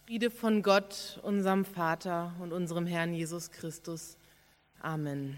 Friede von Gott, unserem Vater und unserem Herrn Jesus Christus. Amen.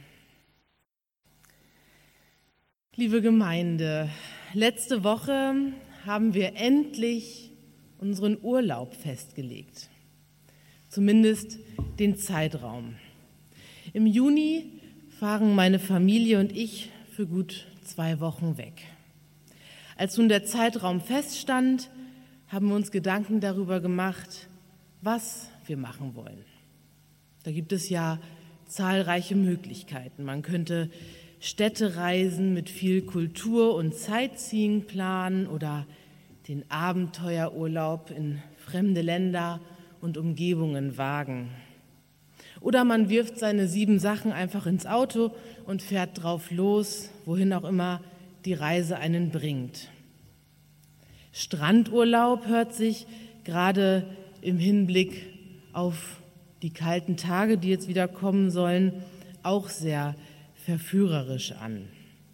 Liebe Gemeinde, letzte Woche haben wir endlich unseren Urlaub festgelegt. Zumindest den Zeitraum. Im Juni fahren meine Familie und ich für gut 2 Wochen weg. Als nun der Zeitraum feststand, haben wir uns Gedanken darüber gemacht, was wir machen wollen. Da gibt es ja zahlreiche Möglichkeiten. Man könnte Städtereisen mit viel Kultur und Sightseeing planen oder den Abenteuerurlaub in fremde Länder und Umgebungen wagen. Oder man wirft seine 7 Sachen einfach ins Auto und fährt drauf los, wohin auch immer die Reise einen bringt. Strandurlaub hört sich gerade im Hinblick auf die kalten Tage, die jetzt wieder kommen sollen, auch sehr verführerisch an.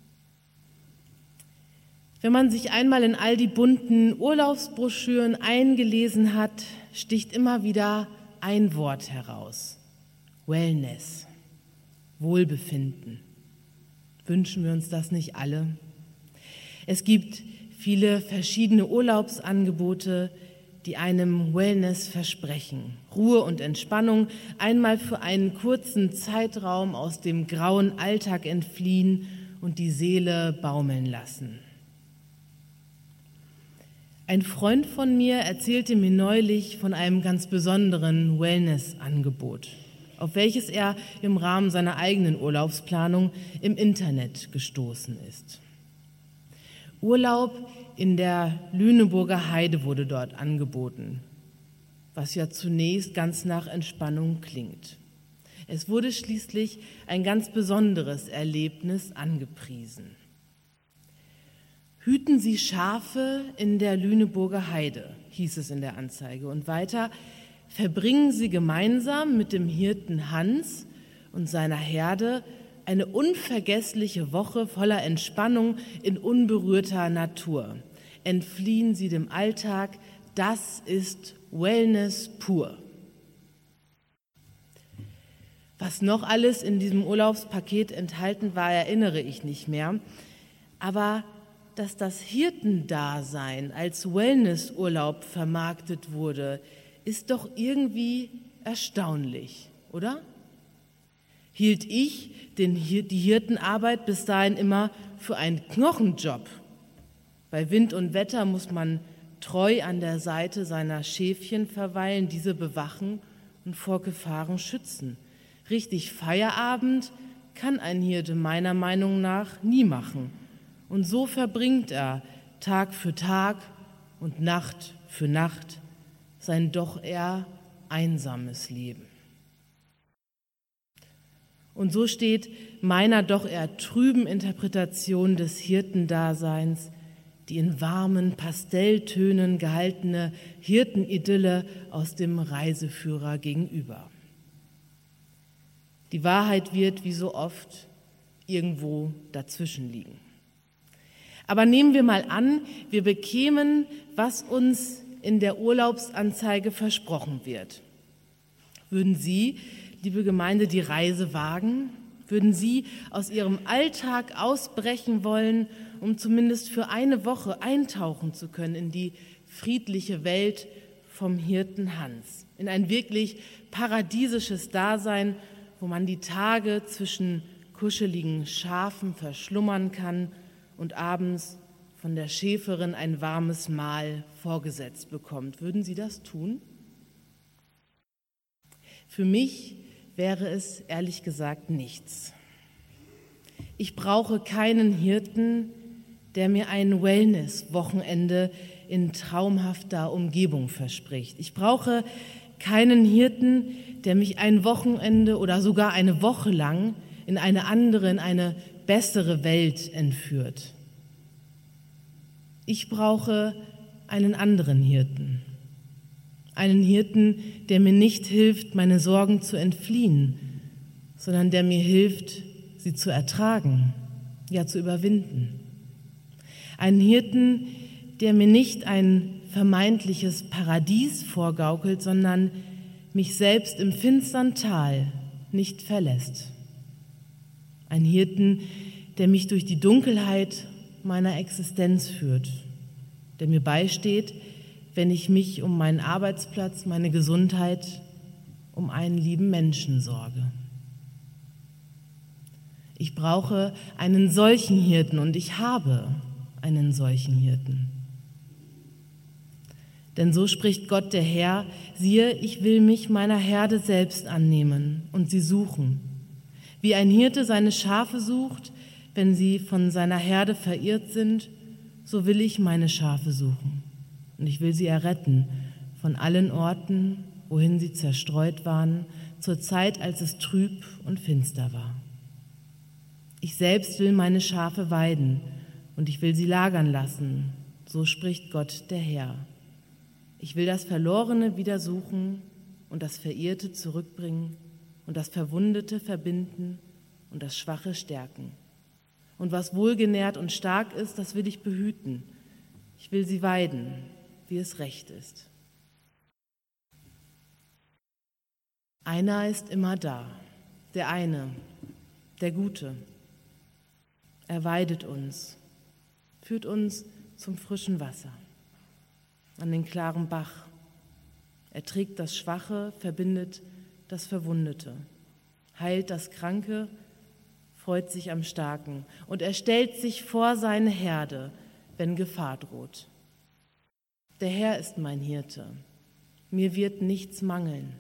Wenn man sich einmal in all die bunten Urlaubsbroschüren eingelesen hat, sticht immer wieder ein Wort heraus: Wellness, Wohlbefinden. Wünschen wir uns das nicht alle? Es gibt viele verschiedene Urlaubsangebote, die einem Wellness versprechen. Ruhe und Entspannung, einmal für einen kurzen Zeitraum aus dem grauen Alltag entfliehen und die Seele baumeln lassen. Ein Freund von mir erzählte mir neulich von einem ganz besonderen Wellness-Angebot, auf welches er im Rahmen seiner eigenen Urlaubsplanung im Internet gestoßen ist. Urlaub in der Lüneburger Heide wurde dort angeboten, was ja zunächst ganz nach Entspannung klingt. Es wurde schließlich ein ganz besonderes Erlebnis angepriesen. Hüten Sie Schafe in der Lüneburger Heide, hieß es in der Anzeige. Und weiter: verbringen Sie gemeinsam mit dem Hirten Hans und seiner Herde eine unvergessliche Woche voller Entspannung in unberührter Natur. Entfliehen Sie dem Alltag, das ist Wellness pur. Was noch alles in diesem Urlaubspaket enthalten war, erinnere ich nicht mehr. Aber dass das Hirtendasein als Wellnessurlaub vermarktet wurde, ist doch irgendwie erstaunlich, oder? Hielt ich die Hirtenarbeit bis dahin immer für einen Knochenjob. Bei Wind und Wetter muss man treu an der Seite seiner Schäfchen verweilen, diese bewachen und vor Gefahren schützen. Richtig Feierabend kann ein Hirte meiner Meinung nach nie machen. Und so verbringt er Tag für Tag und Nacht für Nacht sein doch eher einsames Leben. Und so steht meiner doch eher trüben Interpretation des Hirtendaseins die in warmen Pastelltönen gehaltene Hirtenidylle aus dem Reiseführer gegenüber. Die Wahrheit wird, wie so oft, irgendwo dazwischen liegen. Aber nehmen wir mal an, wir bekämen, was uns in der Urlaubsanzeige versprochen wird. Würden Sie, liebe Gemeinde, die Reise wagen? Würden Sie aus Ihrem Alltag ausbrechen wollen, um zumindest für eine Woche eintauchen zu können in die friedliche Welt vom Hirten Hans, in ein wirklich paradiesisches Dasein, wo man die Tage zwischen kuscheligen Schafen verschlummern kann und abends von der Schäferin ein warmes Mahl vorgesetzt bekommt? Würden Sie das tun? Für mich wäre es ehrlich gesagt nichts. Ich brauche keinen Hirten, der mir ein Wellness-Wochenende in traumhafter Umgebung verspricht. Ich brauche keinen Hirten, der mich ein Wochenende oder sogar eine Woche lang in eine andere, in eine bessere Welt entführt. Ich brauche einen anderen Hirten. Einen Hirten, der mir nicht hilft, meine Sorgen zu entfliehen, sondern der mir hilft, sie zu ertragen, ja zu überwinden. Einen Hirten, der mir nicht ein vermeintliches Paradies vorgaukelt, sondern mich selbst im finstern Tal nicht verlässt. Ein Hirten, der mich durch die Dunkelheit meiner Existenz führt, der mir beisteht, wenn ich mich um meinen Arbeitsplatz, meine Gesundheit, um einen lieben Menschen sorge. Ich brauche einen solchen Hirten und ich habe einen solchen Hirten. Denn so spricht Gott der Herr: Siehe, ich will mich meiner Herde selbst annehmen und sie suchen. Wie ein Hirte seine Schafe sucht, wenn sie von seiner Herde verirrt sind, so will ich meine Schafe suchen. Und ich will sie erretten von allen Orten, wohin sie zerstreut waren, zur Zeit, als es trüb und finster war. Ich selbst will meine Schafe weiden und ich will sie lagern lassen, so spricht Gott der Herr. Ich will das Verlorene wieder suchen und das Verirrte zurückbringen und das Verwundete verbinden und das Schwache stärken. Und was wohlgenährt und stark ist, das will ich behüten. Ich will sie weiden, wie es recht ist. Einer ist immer da, der eine, der Gute. Er weidet uns, führt uns zum frischen Wasser, an den klaren Bach. Er trägt das Schwache, verbindet das Verwundete, heilt das Kranke, freut sich am Starken und er stellt sich vor seine Herde, wenn Gefahr droht. Der Herr ist mein Hirte, mir wird nichts mangeln.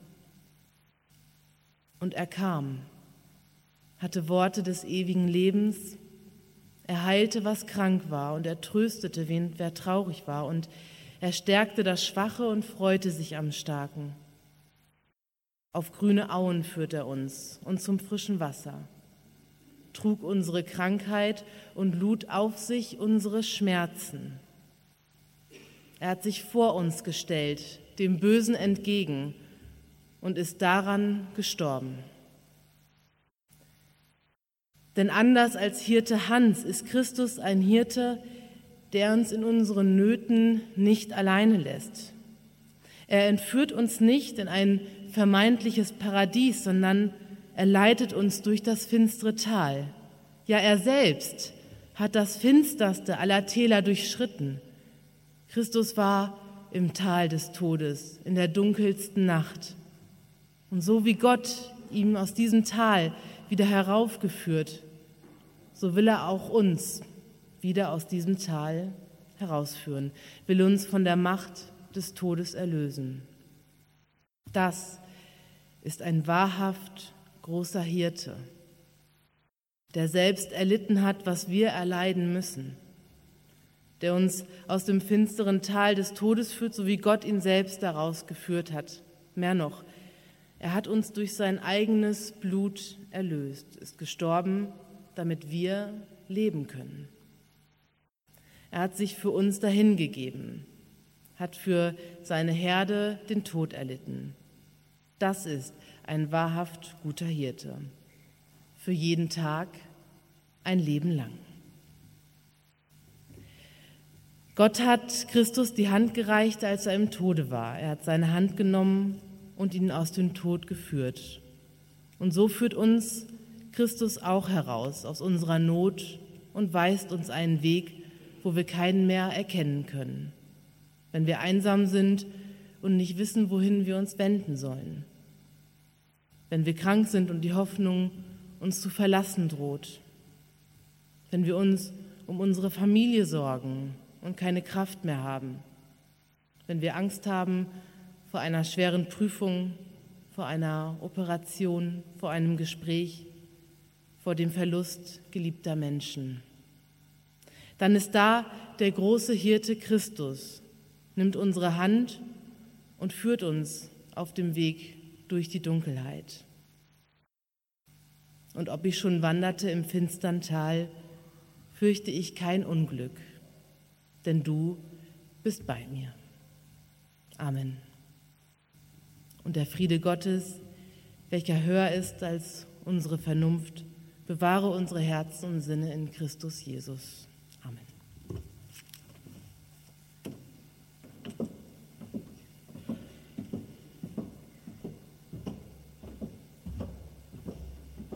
Und er kam, hatte Worte des ewigen Lebens, er heilte, was krank war, und er tröstete, wer traurig war, und er stärkte das Schwache und freute sich am Starken. Auf grüne Auen führt er uns und zum frischen Wasser, trug unsere Krankheit und lud auf sich unsere Schmerzen. Er hat sich vor uns gestellt, dem Bösen entgegen, und ist daran gestorben. Denn anders als Hirte Hans ist Christus ein Hirte, der uns in unseren Nöten nicht alleine lässt. Er entführt uns nicht in ein vermeintliches Paradies, sondern er leitet uns durch das finstere Tal. Ja, er selbst hat das finsterste aller Täler durchschritten. Christus war im Tal des Todes, in der dunkelsten Nacht. Und so wie Gott ihn aus diesem Tal wieder heraufgeführt, so will er auch uns wieder aus diesem Tal herausführen, will uns von der Macht des Todes erlösen. Das ist ein wahrhaft großer Hirte, der selbst erlitten hat, was wir erleiden müssen, der uns aus dem finsteren Tal des Todes führt, so wie Gott ihn selbst daraus geführt hat. Mehr noch, er hat uns durch sein eigenes Blut erlöst, ist gestorben, damit wir leben können. Er hat sich für uns dahingegeben, hat für seine Herde den Tod erlitten. Das ist ein wahrhaft guter Hirte. Für jeden Tag ein Leben lang. Gott hat Christus die Hand gereicht, als er im Tode war. Er hat seine Hand genommen und ihn aus dem Tod geführt. Und so führt uns Christus auch heraus aus unserer Not und weist uns einen Weg, wo wir keinen mehr erkennen können, wenn wir einsam sind und nicht wissen, wohin wir uns wenden sollen, wenn wir krank sind und die Hoffnung uns zu verlassen droht, wenn wir uns um unsere Familie sorgen und keine Kraft mehr haben, wenn wir Angst haben vor einer schweren Prüfung, vor einer Operation, vor einem Gespräch, vor dem Verlust geliebter Menschen. Dann ist da der große Hirte Christus, nimmt unsere Hand und führt uns auf dem Weg durch die Dunkelheit. Und ob ich schon wanderte im finstern Tal, fürchte ich kein Unglück, denn du bist bei mir. Amen. Und der Friede Gottes, welcher höher ist als unsere Vernunft, bewahre unsere Herzen und Sinne in Christus Jesus.